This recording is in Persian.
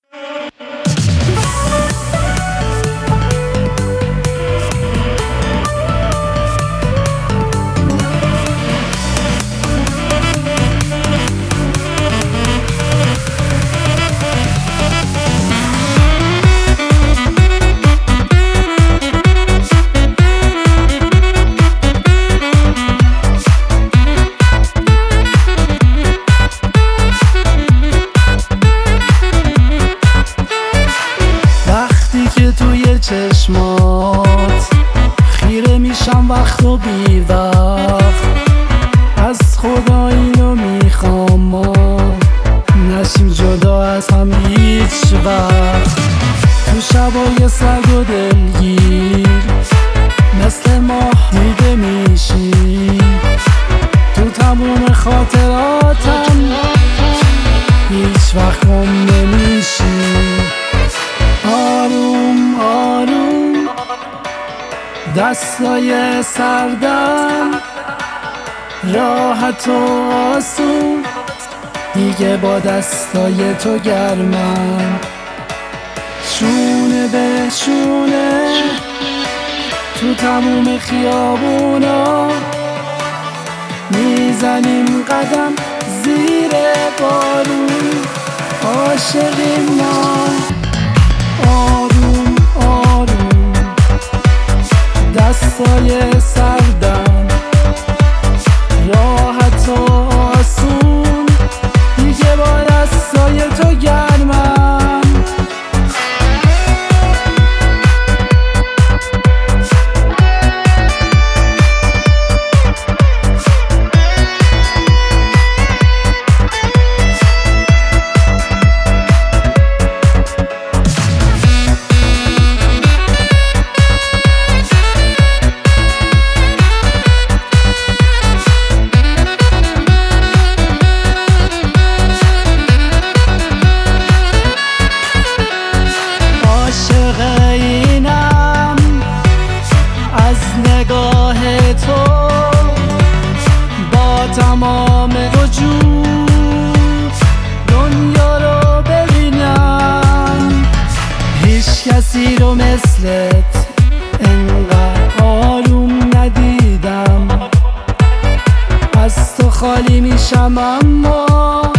توی چشمات خیره میشم وقت و بی وقت، از خدا اینو میخوام ما نشیم جدا از هم هیچ وقت. تو شبای سرد و دلگیر مثل ماه دیده میشی، تو تموم خاطراتم هیچ وقت گم نمیشی. آروم آروم دستای سردم، راحت و آسون دیگه با دستای تو گرمم. شونه به شونه تو تموم خیابونا میزنیم قدم زیر بارون، عاشقیم ما. آروم آروم دستای سردم، راحت و آسون دیگه با دستای تو گرمم. تمام وجود دنیا رو ببینم، هیچ کسی رو مثلت انقدر آروم ندیدم. از تو خالی میشم اما